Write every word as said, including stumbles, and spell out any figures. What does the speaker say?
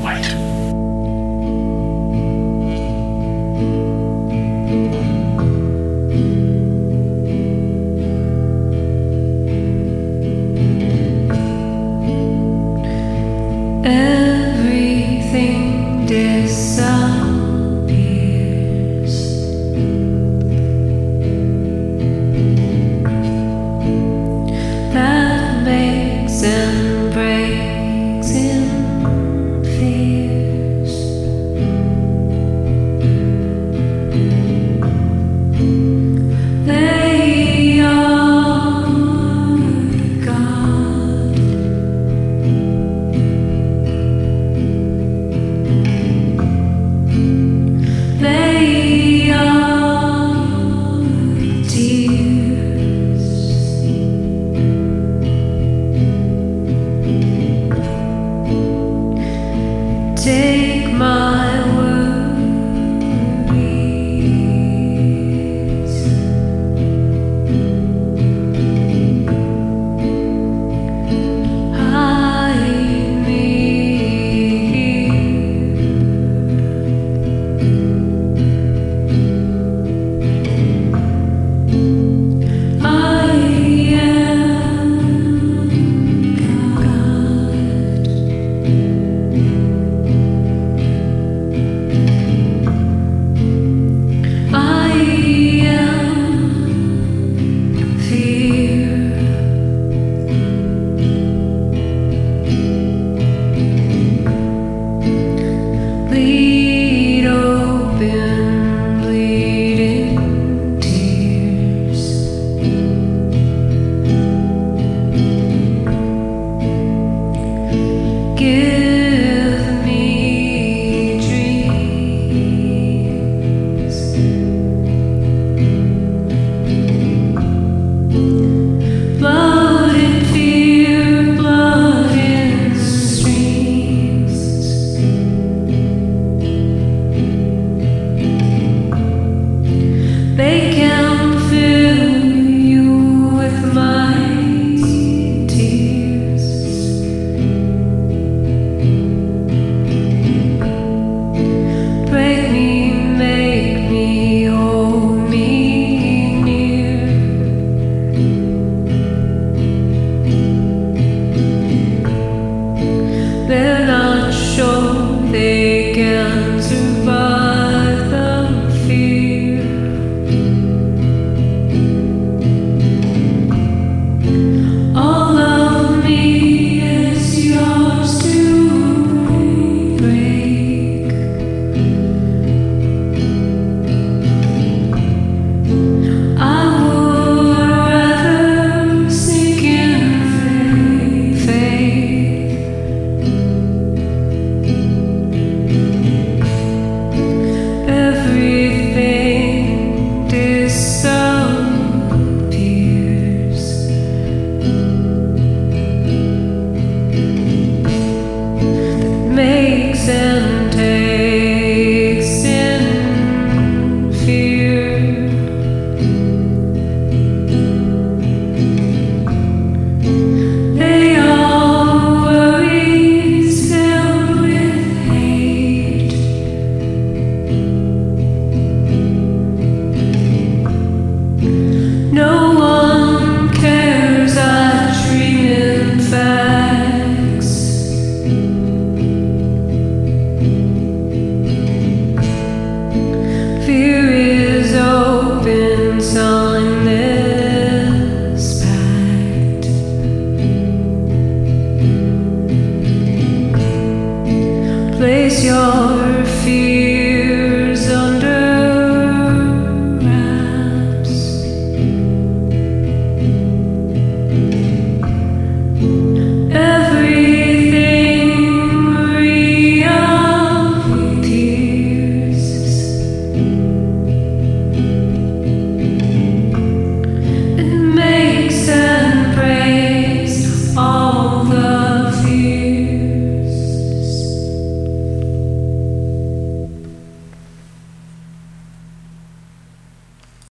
light. Everything disappears. That makes and breaks in fears. They are God. They are tears. Take my worries. Hide me here. I am God. I am fear. Bleed open, bleeding tears. Give me dreams. Blood and fear, blood in streams. They can fill you with my tears. Break me, make me, hold me near. They're not sure they can survive the fear. All of me is yours to break. I would rather sink in faith. Everything disappears. That makes and takes in fear. They are worries filled with hate. No one cares, I dream in facts. Fear is open, sign this pact. Place your